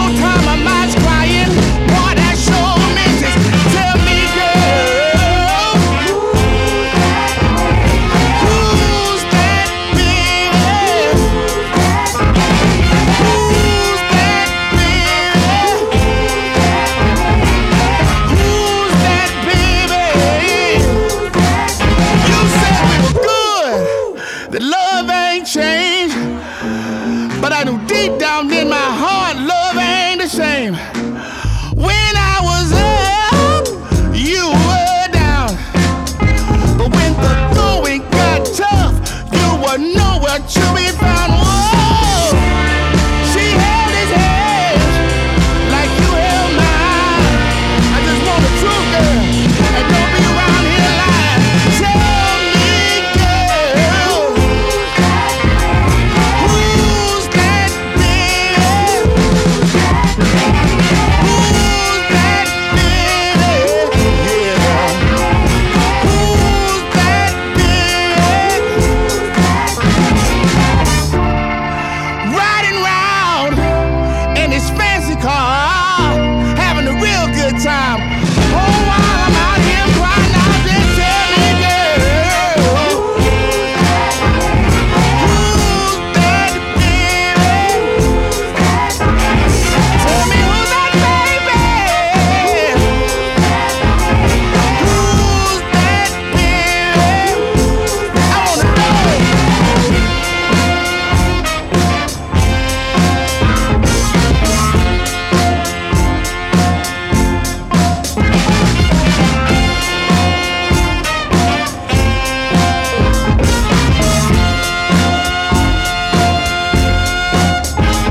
time of my crying. Boy, that sure misses. Tell me, girl, who's that baby? Who's that baby? Who's that baby? You said we were good, that love ain't changed, but I knew deep down in my heart love ain't the same.